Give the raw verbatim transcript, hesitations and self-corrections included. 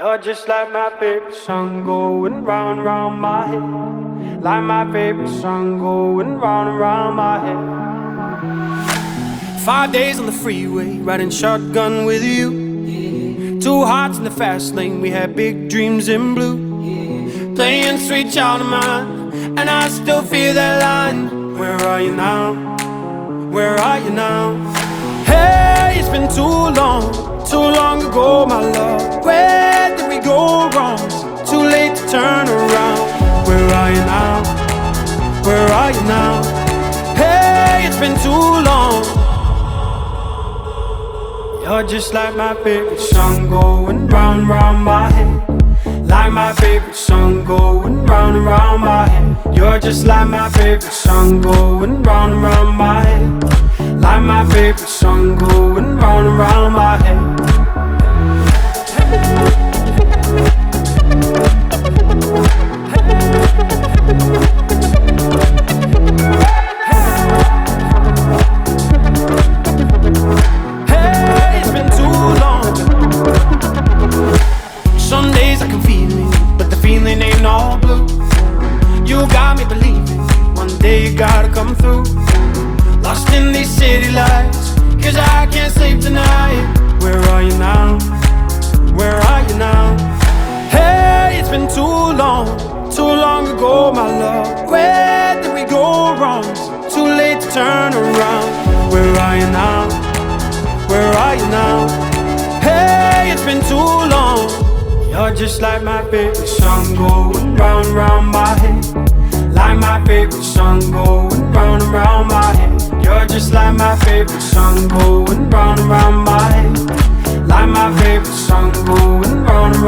You're just like my favorite song going round and round my head. Like my favorite song going round and round my head. Five days on the freeway, riding shotgun with you. Two hearts in the fast lane, we had big dreams in blue. Playing Sweet Child of Mine, and I still feel that line. Where are you now? Where are you now? Hey, it's been too long, too long ago, my love. Where did we go wrong? Too late to turn around. Where are you now? Where are you now? Hey, it's been too long. You're just like my favorite song going round, round my head. Like my favorite song going round and round my head. You're just like my favorite song going round and round my head. Like my favorite song going round and round my head. Hey, it's been too long. Some days I can feel it, but the feeling ain't all blue. You got me believing one day you gotta come through. Lost in these city lights, cause I can't sleep tonight. Where are you now? Where are you now? Hey, it's been too long, too long ago, my love. Where did we go wrong? Too late to turn around. Where are you now? Where are you now? Hey, it's been too long. You're just like my favorite song going round, round my head. Like my favorite song going round and round my head. You're just like my favorite song going round and round my head. Like my favorite song going round and round